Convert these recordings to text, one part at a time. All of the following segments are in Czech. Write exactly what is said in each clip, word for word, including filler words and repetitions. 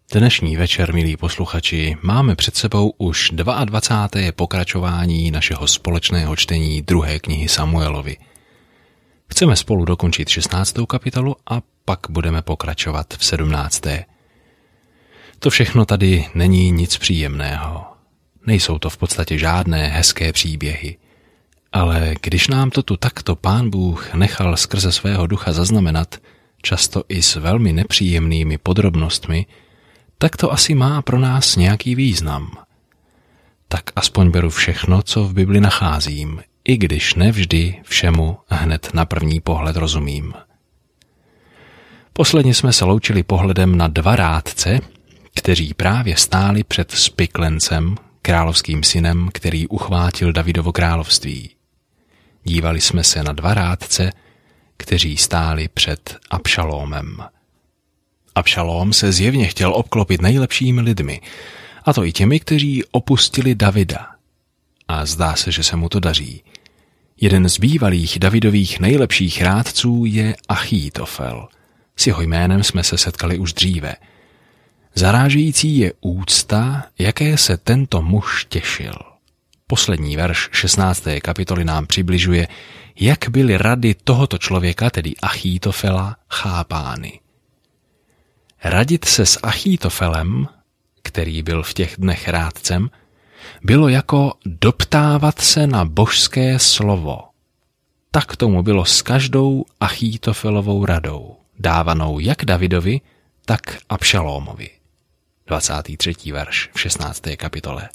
Dnešní večer, milí posluchači, máme před sebou už dvacáté druhé pokračování našeho společného čtení druhé knihy Samuelovi. Chceme spolu dokončit šestnáctou kapitolu a pak budeme pokračovat v sedmnácté. To všechno tady není nic příjemného. Nejsou to v podstatě žádné hezké příběhy. Ale když nám to tu takto Pán Bůh nechal skrze svého ducha zaznamenat, často i s velmi nepříjemnými podrobnostmi, tak to asi má pro nás nějaký význam. Tak aspoň beru všechno, co v Bibli nacházím, i když nevždy všemu hned na první pohled rozumím. Posledně jsme se loučili pohledem na dva rádce, kteří právě stáli před Spiklencem, královským synem, který uchvátil Davidovo království. Dívali jsme se na dva rádce, kteří stáli před Abšalómem. Abšalóm se zjevně chtěl obklopit nejlepšími lidmi, a to i těmi, kteří opustili Davida. A zdá se, že se mu to daří. Jeden z bývalých Davidových nejlepších rádců je Achítofel. S jeho jménem jsme se setkali už dříve. Zarážející je úcta, jaké se tento muž těšil. Poslední verš šestnácté kapitoly nám přibližuje, jak byly rady tohoto člověka, tedy Achítofela, chápány. Radit se s Achítofelem, který byl v těch dnech rádcem, bylo jako doptávat se na božské slovo. Tak tomu bylo s každou Achítofelovou radou, dávanou jak Davidovi, tak Abšalómovi. dvacátý třetí verš v šestnácté kapitole.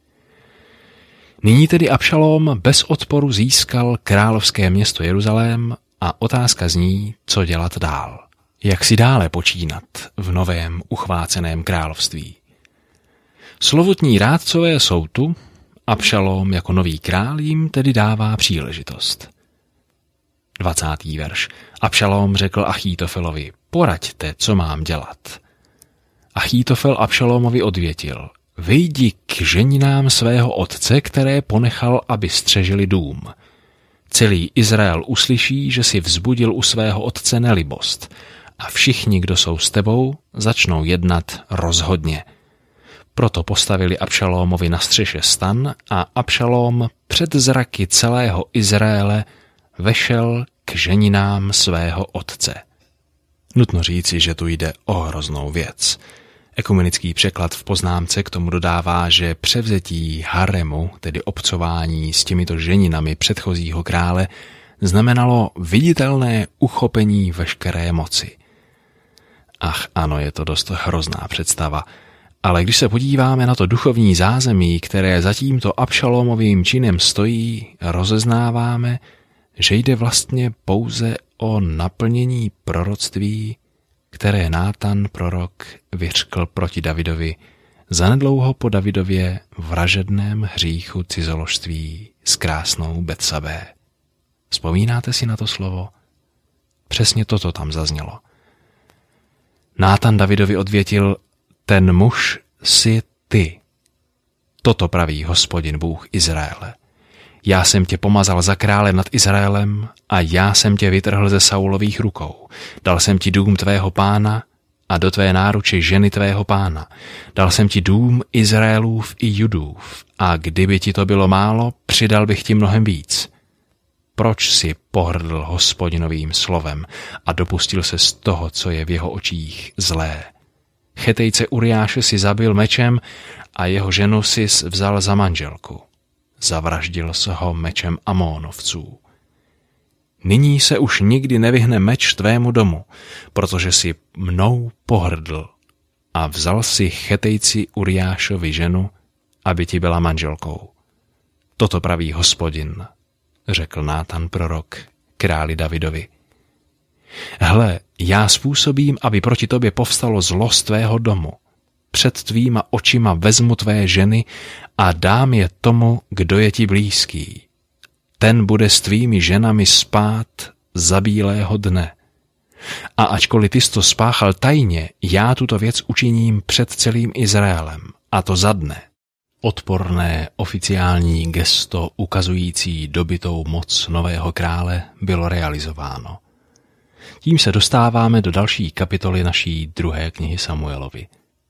Nyní tedy Abšalóm bez odporu získal královské město Jeruzalém a otázka zní, co dělat dál. Jak si dále počínat v novém uchváceném království. Slovutní rádcové jsou tu, Abšalóm jako nový král jim tedy dává příležitost. dvacátý verš. Abšalóm řekl Achítofelovi, poraďte, co mám dělat. Achítofel Abšalómovi odvětil, vyjdi k ženinám svého otce, které ponechal, aby střežili dům. Celý Izrael uslyší, že si vzbudil u svého otce nelibost a všichni, kdo jsou s tebou, začnou jednat rozhodně. Proto postavili Abšalómovi na střeše stan a Abšalóm před zraky celého Izraele vešel k ženinám svého otce. Nutno říci, že tu jde o hroznou věc. Ekumenický překlad v poznámce k tomu dodává, že převzetí haremu, tedy obcování s těmito ženinami předchozího krále, znamenalo viditelné uchopení veškeré moci. Ach ano, je to dost hrozná představa, ale když se podíváme na to duchovní zázemí, které za tímto Abšalómovým činem stojí, rozeznáváme, že jde vlastně pouze o naplnění proroctví, které Nátan prorok vyřkl proti Davidovi zanedlouho po Davidově vražedném hříchu cizoložství s krásnou Betsabé. Vzpomínáte si na to slovo? Přesně toto tam zaznělo. Nátan Davidovi odvětil, ten muž jsi ty. Toto praví Hospodin Bůh Izraele. Já jsem tě pomazal za krále nad Izraelem a já jsem tě vytrhl ze Saulových rukou. Dal jsem ti dům tvého pána a do tvé náruče ženy tvého pána. Dal jsem ti dům Izraelův i Judův a kdyby ti to bylo málo, přidal bych ti mnohem víc. Proč si pohrdl Hospodinovým slovem a dopustil se z toho, co je v jeho očích zlé? Chetejce Uriáše si zabil mečem a jeho ženu si vzal za manželku. Zavraždil se ho mečem Amónovců. Nyní se už nikdy nevyhne meč tvému domu, protože si mnou pohrdl a vzal si Chetejci Uriášovi ženu, aby ti byla manželkou. Toto praví Hospodin, řekl Nátan prorok králi Davidovi. Hle, já způsobím, aby proti tobě povstalo zlo z tvého domu. Před tvýma očima vezmu tvé ženy a dám je tomu, kdo je ti blízký. Ten bude s tvými ženami spát za bílého dne. A ačkoliv ty jsi to spáchal tajně, já tuto věc učiním před celým Izraelem, a to za dne. Odporné oficiální gesto ukazující dobytou moc nového krále bylo realizováno. Tím se dostáváme do další kapitoly naší druhé knihy Samuelovi.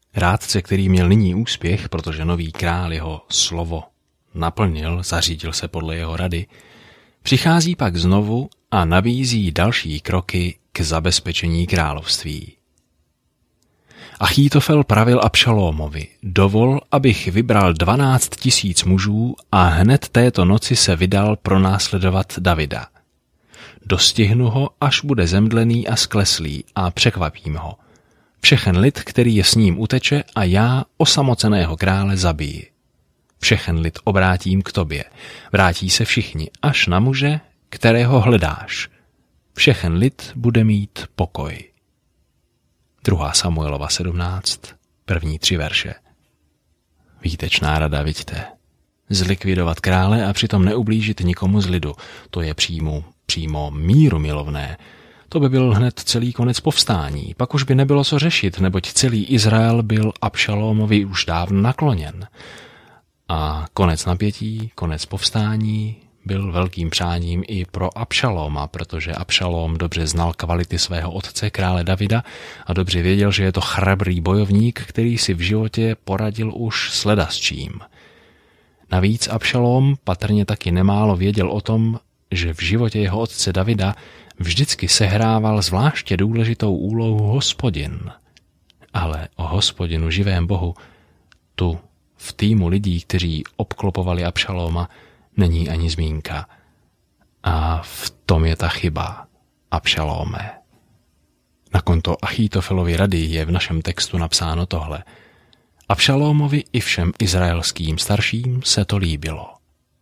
Rádce, který měl nyní úspěch, protože nový král jeho slovo naplnil, zařídil se podle jeho rady, přichází pak znovu a nabízí další kroky k zabezpečení království. Achítofel pravil Abšalómovi: dovol, abych vybral dvanáct tisíc mužů a hned této noci se vydal pronásledovat Davida. Dostihnu ho, až bude zemdlený a skleslý, a překvapím ho. Všechen lid, který je s ním, uteče a já osamoceného krále zabiji. Všechen lid obrátím k tobě. Vrátí se všichni, až na muže, kterého hledáš. Všechen lid bude mít pokoj. druhá Samuelova sedmnáct, první tři verše. Výtečná rada, viďte. Zlikvidovat krále a přitom neublížit nikomu z lidu, to je přímo, přímo míru milovné. To by byl hned celý konec povstání, pak už by nebylo co řešit, neboť celý Izrael byl Abšalómovi už dávno nakloněn. A konec napětí, konec povstání byl velkým přáním i pro Abšalóma, protože Abšalóm dobře znal kvality svého otce, krále Davida, a dobře věděl, že je to chrabrý bojovník, který si v životě poradil už s ledasčím. Navíc Abšalóm patrně taky nemálo věděl o tom, že v životě jeho otce Davida vždycky sehrával zvláště důležitou úlohu Hospodin. Ale o Hospodinu, živém Bohu, tu v týmu lidí, kteří obklopovali Abšalóma, není ani zmínka. A v tom je ta chyba, Abšalóme. Na konto Achítofelovy rady je v našem textu napsáno tohle. Abšalómovi i všem izraelským starším se to líbilo.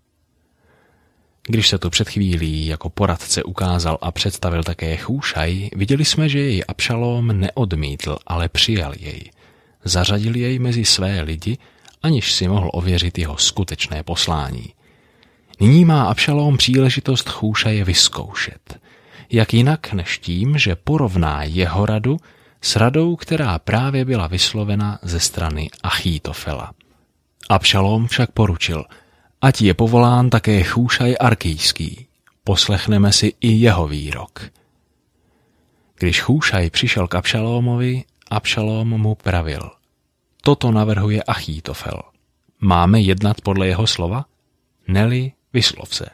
Když se tu před chvílí jako poradce ukázal a představil také Chúšaj, viděli jsme, že jej Abšalóm neodmítl, ale přijal jej. Zařadil jej mezi své lidi, aniž si mohl ověřit jeho skutečné poslání. Nyní má Abšalóm příležitost Chúšaje vyzkoušet. Jak jinak než tím, že porovná jeho radu s radou, která právě byla vyslovena ze strany Achítofela. Abšalóm však poručil: ať je povolán také Chúšaj Arkijský. Poslechneme si i jeho výrok. Když Chúšaj přišel k Abšalómovi, Abšalóm mu pravil: toto navrhuje Achítofel. Máme jednat podle jeho slova? Neli, vyslov se.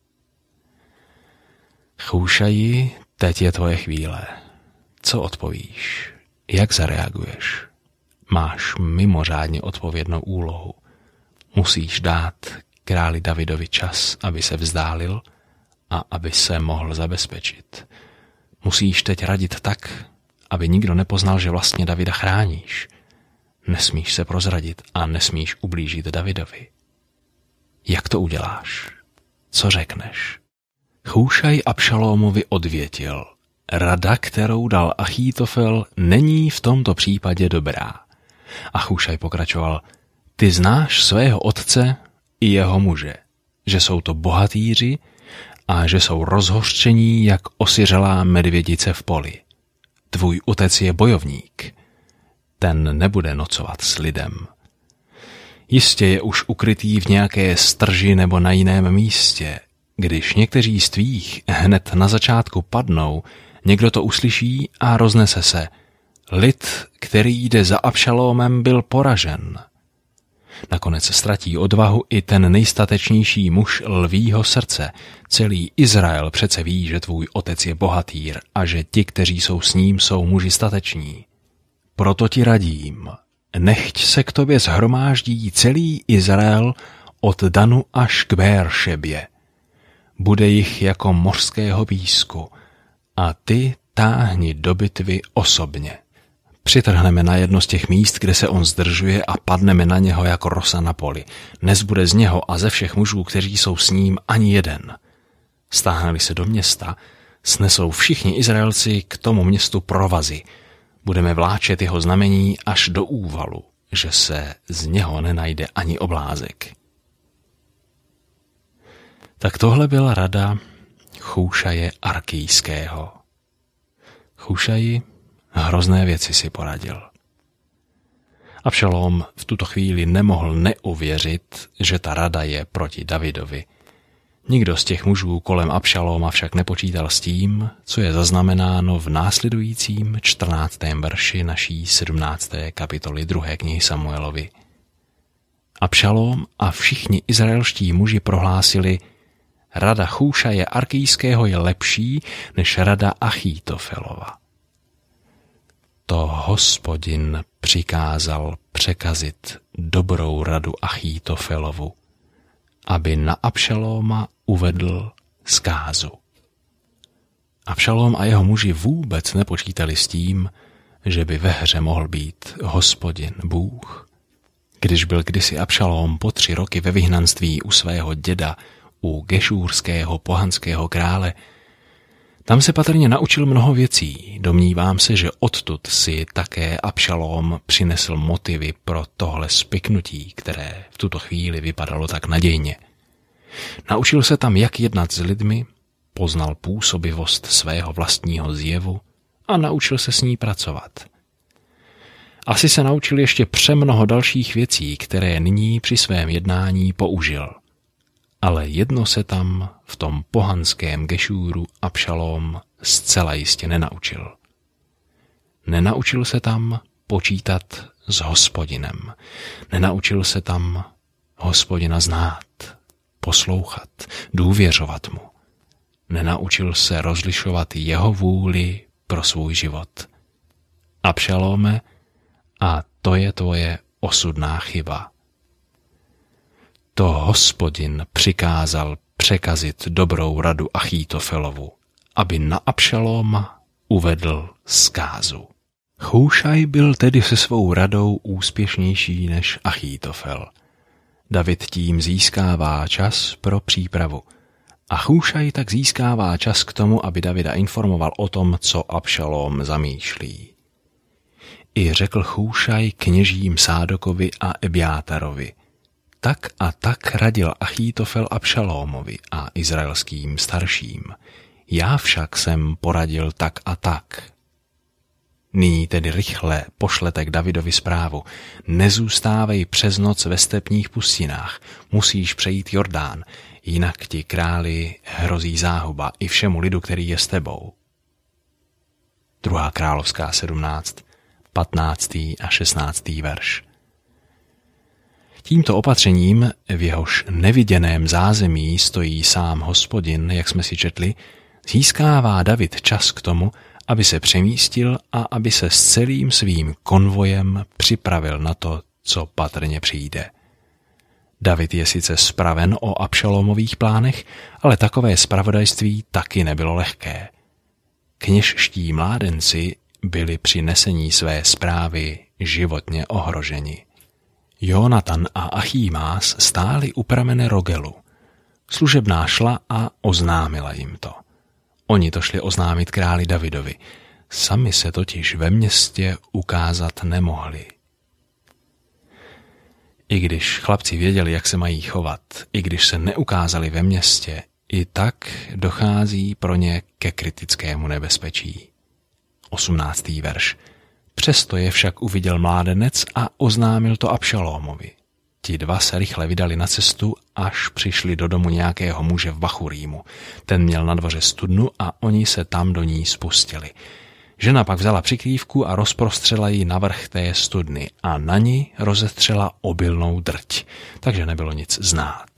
Chúšaji, teď je tvoje chvíle. Co odpovíš? Jak zareaguješ? Máš mimořádně odpovědnou úlohu. Musíš dát králi Davidovi čas, aby se vzdálil a aby se mohl zabezpečit. Musíš teď radit tak, aby nikdo nepoznal, že vlastně Davida chráníš. Nesmíš se prozradit a nesmíš ublížit Davidovi. Jak to uděláš? Co řekneš? Chúšaj Abšalómovi odvětil: rada, kterou dal Achítofel, není v tomto případě dobrá. A Chúšaj pokračoval: ty znáš svého otce i jeho muže, že jsou to bohatýři a že jsou rozhořčení jak osiřelá medvědice v poli. Tvůj otec je bojovník. Ten nebude nocovat s lidem. Jistě je už ukrytý v nějaké strži nebo na jiném místě. Když někteří z tvých hned na začátku padnou, někdo to uslyší a roznese se: lid, který jde za Abšalómem, byl poražen. Nakonec ztratí odvahu i ten nejstatečnější muž lvího srdce. Celý Izrael přece ví, že tvůj otec je bohatýr a že ti, kteří jsou s ním, jsou muži stateční. Proto ti radím, nechť se k tobě shromáždí celý Izrael od Danu až k Béeršebě. Bude jich jako mořského písku a ty táhni do bitvy osobně. Přitrhneme na jedno z těch míst, kde se on zdržuje, a padneme na něho jako rosa na poli. Nezbude z něho a ze všech mužů, kteří jsou s ním, ani jeden. Stáhne-li se do města, snesou všichni Izraelci k tomu městu provazy. Budeme vláčet jeho znamení až do úvalu, že se z něho nenajde ani oblázek. Tak tohle byla rada Chúšaje Arkijského. Chúšaji hrozné věci si poradil. Abšalóm v tuto chvíli nemohl neuvěřit, že ta rada je proti Davidovi. Nikdo z těch mužů kolem Abšalóma však nepočítal s tím, co je zaznamenáno v následujícím čtrnáctém verši naší sedmnácté kapitoly druhé knihy Samuelovi. Abšalóm a všichni izraelští muži prohlásili: rada Chúšaje Arkijského je lepší než rada Achítofelova. To Hospodin přikázal překazit dobrou radu Achítofelovu, aby na Abšalóma uvedl zkázu. Abšalóm a jeho muži vůbec nepočítali s tím, že by ve hře mohl být Hospodin Bůh. Když byl kdysi Abšalóm po tři roky ve vyhnanství u svého děda, u gešúrského pohanského krále, tam se patrně naučil mnoho věcí. Domnívám se, že odtud si také Abšalóm přinesl motivy pro tohle spiknutí, které v tuto chvíli vypadalo tak nadějně. Naučil se tam, jak jednat s lidmi, poznal působivost svého vlastního zjevu a naučil se s ní pracovat. Asi se naučil ještě přemnoho dalších věcí, které nyní při svém jednání použil. Ale jedno se tam v tom pohanském Gešúru Abšalóm zcela jistě nenaučil. Nenaučil se tam počítat s Hospodinem. Nenaučil se tam Hospodina znát, poslouchat, důvěřovat mu. Nenaučil se rozlišovat jeho vůli pro svůj život. Abšalóme, a to je tvoje osudná chyba. To Hospodin přikázal překazit dobrou radu Achítofelovu, aby na Abšalóma uvedl zkázu. Chúšaj byl tedy se svou radou úspěšnější než Achítofel. David tím získává čas pro přípravu. A Chúšaj tak získává čas k tomu, aby Davida informoval o tom, co Abšalóm zamýšlí. I řekl Chúšaj kněžím Sádokovi a Ebjátarovi: tak a tak radil Achítofel Abšalómovi a izraelským starším. Já však jsem poradil tak a tak. Nyní tedy rychle pošlete k Davidovi zprávu: nezůstávej přes noc ve stepních pustinách, musíš přejít Jordán, jinak ti králi hrozí záhuba i všemu lidu, který je s tebou. Druhá královská sedmnáct, patnáctý a šestnáctý verš. Tímto opatřením, v jehož neviděném zázemí stojí sám Hospodin, jak jsme si četli, získává David čas k tomu, aby se přemístil a aby se s celým svým konvojem připravil na to, co patrně přijde. David je sice spraven o Abšalómových plánech, ale takové zpravodajství taky nebylo lehké. Kněžští mládenci byli při nesení své zprávy životně ohroženi. Jónatan a Achímás stáli u pramene Rogelu. Služebná šla a oznámila jim to. Oni to šli oznámit králi Davidovi. Sami se totiž ve městě ukázat nemohli. I když chlapci věděli, jak se mají chovat, i když se neukázali ve městě, i tak dochází pro ně ke kritickému nebezpečí. osmnáctý verš. Přesto je však uviděl mládenec a oznámil to Abšalómovi. Ti dva se rychle vydali na cestu, až přišli do domu nějakého muže v Bachurímu. Ten měl na dvoře studnu a oni se tam do ní spustili. Žena pak vzala přikrývku a rozprostřela ji na vrch té studny a na ní rozetřela obilnou drť, takže nebylo nic znát.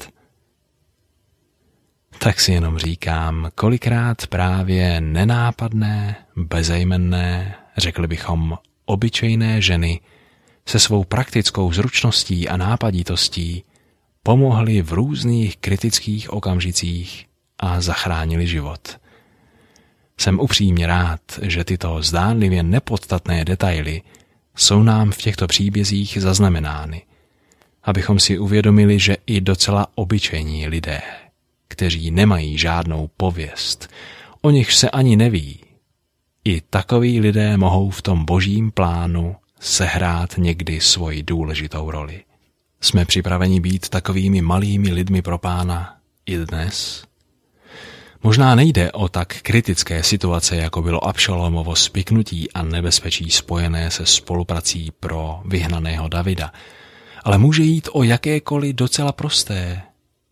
Tak si jenom říkám, kolikrát právě nenápadné, bezejmenné, řekli bychom obyčejné ženy se svou praktickou zručností a nápaditostí pomohli v různých kritických okamžicích a zachránili život. Jsem upřímně rád, že tyto zdánlivě nepodstatné detaily jsou nám v těchto příbězích zaznamenány, abychom si uvědomili, že i docela obyčejní lidé, kteří nemají žádnou pověst, o nich se ani neví, i takoví lidé mohou v tom božím plánu sehrát někdy svoji důležitou roli. Jsme připraveni být takovými malými lidmi pro Pána i dnes? Možná nejde o tak kritické situace, jako bylo Abšalómovo spiknutí a nebezpečí spojené se spoluprací pro vyhnaného Davida, ale může jít o jakékoliv docela prosté,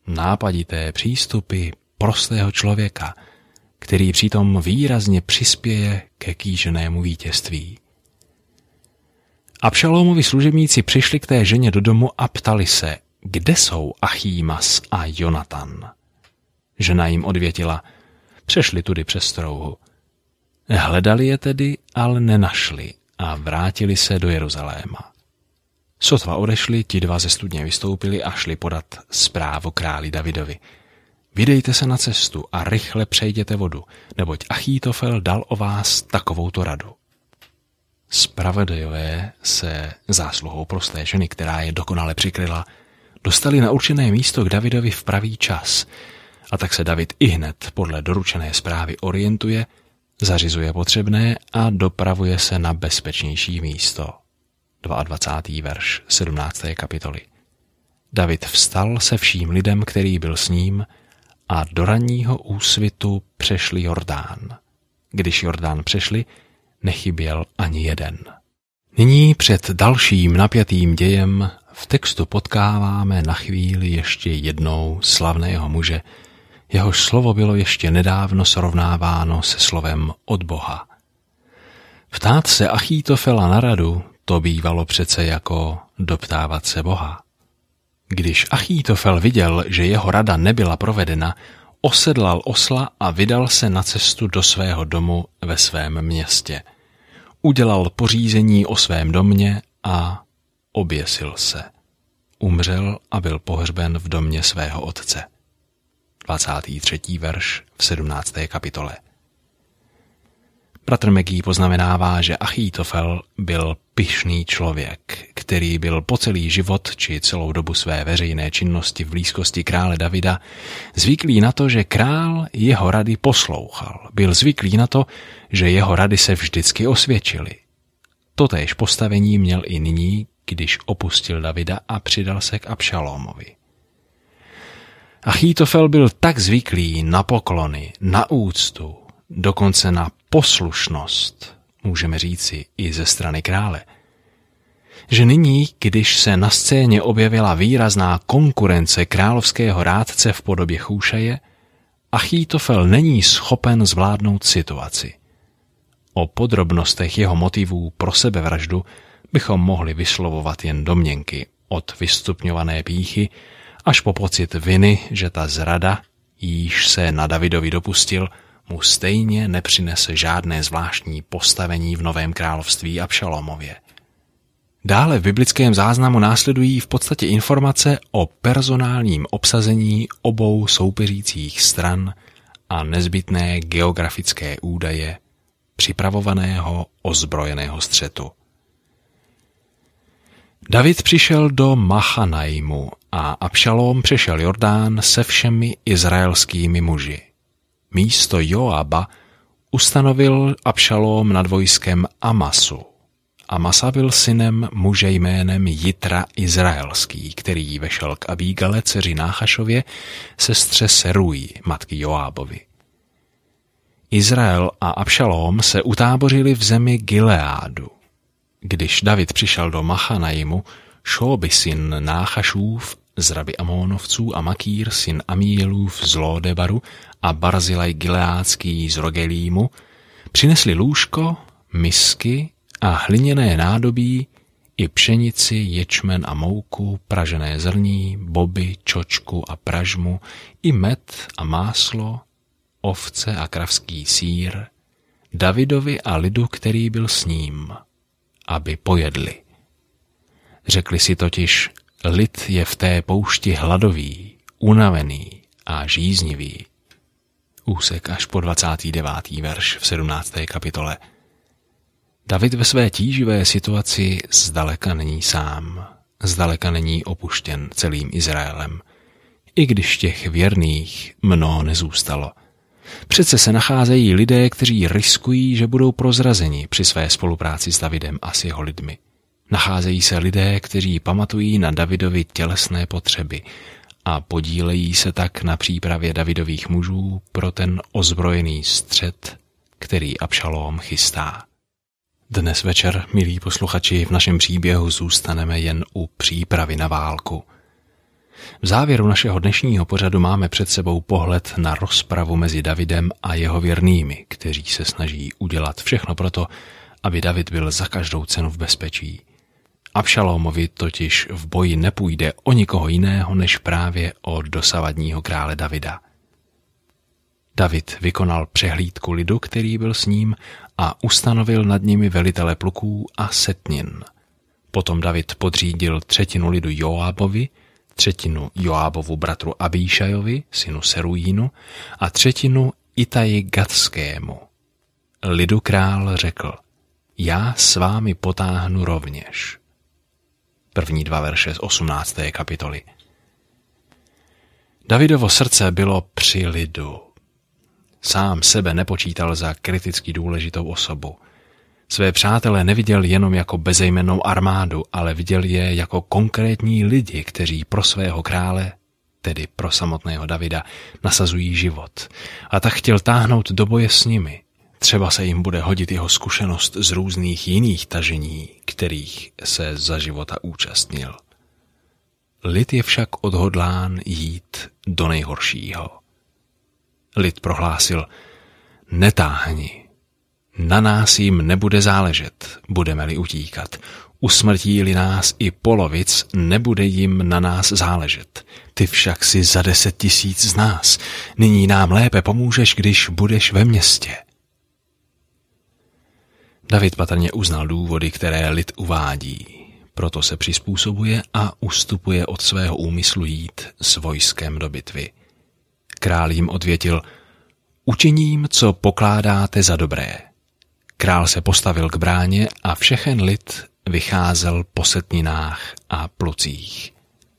nápadité přístupy prostého člověka, který přitom výrazně přispěje ke kýženému vítězství. Abšalómovi služebníci přišli k té ženě do domu a ptali se, kde jsou Achímas a Jonatan. Žena jim odvětila, přešli tudy přes strouhu. Hledali je tedy, ale nenašli a vrátili se do Jeruzaléma. Sotva odešli, ti dva ze studně vystoupili a šli podat zprávu králi Davidovi. Vydejte se na cestu a rychle přejděte vodu, neboť Achítofel dal o vás takovouto radu. Spravedlivé se zásluhou prosté ženy, která je dokonale přikryla, dostali na určené místo k Davidovi v pravý čas, a tak se David ihned podle doručené zprávy orientuje, zařizuje potřebné a dopravuje se na bezpečnější místo. dvacátý druhý verš sedmnácté kapitoly. David vstal se vším lidem, který byl s ním, a do ranního úsvitu přešli Jordán. Když Jordán přešli, nechyběl ani jeden. Nyní před dalším napjatým dějem v textu potkáváme na chvíli ještě jednou slavného muže, jehož slovo bylo ještě nedávno srovnáváno se slovem od Boha. Ptát se Achítofela na radu, to bývalo přece jako doptávat se Boha. Když Achítofel viděl, že jeho rada nebyla provedena, osedlal osla a vydal se na cestu do svého domu ve svém městě. Udělal pořízení o svém domě a oběsil se. Umřel a byl pohřben v domě svého otce. dvacátý třetí verš v sedmnácté kapitole. Bratr Magee poznamenává, že Achítofel byl pyšný člověk, který byl po celý život či celou dobu své veřejné činnosti v blízkosti krále Davida zvyklý na to, že král jeho rady poslouchal. Byl zvyklý na to, že jeho rady se vždycky osvědčily. Totéž postavení měl i nyní, když opustil Davida a přidal se k Abšalómovi. Achítofel byl tak zvyklý na poklony, na úctu, dokonce na poslušnost, můžeme říci i ze strany krále, že nyní, když se na scéně objevila výrazná konkurence královského rádce v podobě Chúšaje, Achítofel není schopen zvládnout situaci. O podrobnostech jeho motivů pro sebevraždu bychom mohli vyslovovat jen domněnky, od vystupňované pýchy až po pocit viny, že ta zrada, jíž se na Davidovi dopustil, mu stejně nepřinese žádné zvláštní postavení v Novém království Abšalómově. Dále v biblickém záznamu následují v podstatě informace o personálním obsazení obou soupeřících stran a nezbytné geografické údaje připravovaného ozbrojeného střetu. David přišel do Machanaimu a Abšalóm přešel Jordán se všemi izraelskými muži. Místo Joaba ustanovil Abšalóm nad vojskem Amasu. Amasa byl synem muže jménem Jitra Izraelský, který vešel k Abígale, dceři Náchašově, sestře Seruji, matky Joábovi. Izrael a Abšalóm se utábořili v zemi Gileádu. Když David přišel do Machanaimu, Šóby syn Náchašův z Raby Amónovců a Makír syn Amíjelův z Lódebaru a Barzilaj Gileádský z Rogelímu přinesli lůžko, misky a hliněné nádobí i pšenici, ječmen a mouku, pražené zrní, boby, čočku a pražmu, i med a máslo, ovce a kravský sýr, Davidovi a lidu, který byl s ním, aby pojedli. Řekli si totiž, lid je v té poušti hladový, unavený a žíznivý. Úsek až po dvacátý devátý verš v sedmnácté kapitole. David ve své tíživé situaci zdaleka není sám, zdaleka není opuštěn celým Izraelem, i když těch věrných mnoho nezůstalo. Přece se nacházejí lidé, kteří riskují, že budou prozrazeni při své spolupráci s Davidem a s jeho lidmi. Nacházejí se lidé, kteří pamatují na Davidovi tělesné potřeby a podílejí se tak na přípravě Davidových mužů pro ten ozbrojený střet, který Abšalóm chystá. Dnes večer, milí posluchači, v našem příběhu zůstaneme jen u přípravy na válku. V závěru našeho dnešního pořadu máme před sebou pohled na rozpravu mezi Davidem a jeho věrnými, kteří se snaží udělat všechno proto, aby David byl za každou cenu v bezpečí. Abšalómovi totiž v boji nepůjde o nikoho jiného, než právě o dosavadního krále Davida. David vykonal přehlídku lidu, který byl s ním, a ustanovil nad nimi velitele pluků a setnin. Potom David podřídil třetinu lidu Joábovi, třetinu Joábovu bratru Abíšajovi, synu Serujínu, a třetinu Itaji Gatskému. Lidu král řekl: já s vámi potáhnu rovněž. První dva verše z osmnácté kapitoly. Davidovo srdce bylo při lidu. Sám sebe nepočítal za kriticky důležitou osobu. Své přátele neviděl jenom jako bezejmennou armádu, ale viděl je jako konkrétní lidi, kteří pro svého krále, tedy pro samotného Davida, nasazují život. A tak chtěl táhnout do boje s nimi. Třeba se jim bude hodit jeho zkušenost z různých jiných tažení, kterých se za života účastnil. Lid je však odhodlán jít do nejhoršího. Lid prohlásil: netáhni. Na nás jim nebude záležet, budeme-li utíkat. Usmrtí-li nás i polovic, nebude jim na nás záležet. Ty však si za deset tisíc z nás. Nyní nám lépe pomůžeš, když budeš ve městě. David patrně uznal důvody, které lid uvádí. Proto se přizpůsobuje a ustupuje od svého úmyslu jít s vojskem do bitvy. Král jim odvětil: učiním, co pokládáte za dobré. Král se postavil k bráně a všechen lid vycházel po setninách a plucích.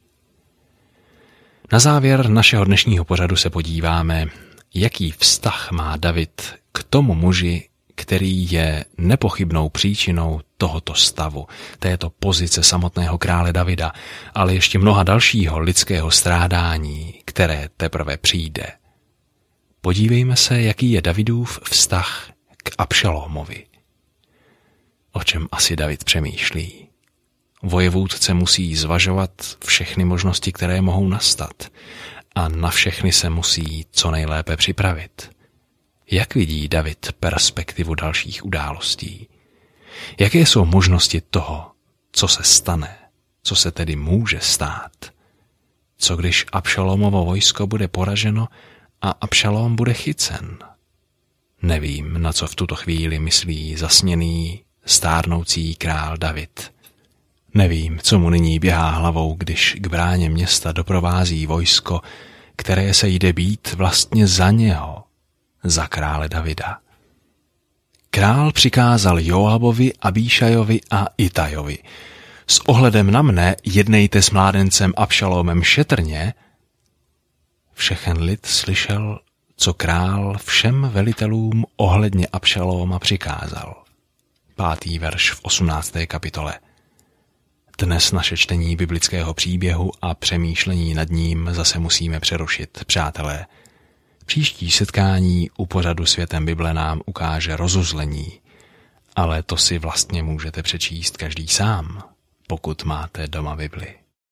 Na závěr našeho dnešního pořadu se podíváme, jaký vztah má David k tomu muži, který je nepochybnou příčinou tohoto stavu, této pozice samotného krále Davida, ale ještě mnoha dalšího lidského strádání, které teprve přijde. Podívejme se, jaký je Davidův vztah k Abšalómovi. O čem asi David přemýšlí? Vojevůdce musí zvažovat všechny možnosti, které mohou nastat, a na všechny se musí co nejlépe připravit. Jak vidí David perspektivu dalších událostí? Jaké jsou možnosti toho, co se stane, co se tedy může stát? Co když Abšalómovo vojsko bude poraženo a Abšalóm bude chycen? Nevím, na co v tuto chvíli myslí zasněný, stárnoucí král David. Nevím, co mu nyní běhá hlavou, když k bráně města doprovází vojsko, které se jde být vlastně za něho, za krále Davida. Král přikázal Joábovi, Abíšajovi a Itajovi: s ohledem na mne jednejte s mládencem Abšalómem šetrně. Všechen lid slyšel, co král všem velitelům ohledně Abšalóma přikázal. Pátý verš v osmnácté kapitole. Dnes naše čtení biblického příběhu a přemýšlení nad ním zase musíme přerušit, přátelé. Příští setkání u pořadu Světem Bible nám ukáže rozuzlení, ale to si vlastně můžete přečíst každý sám, pokud máte doma Bibli.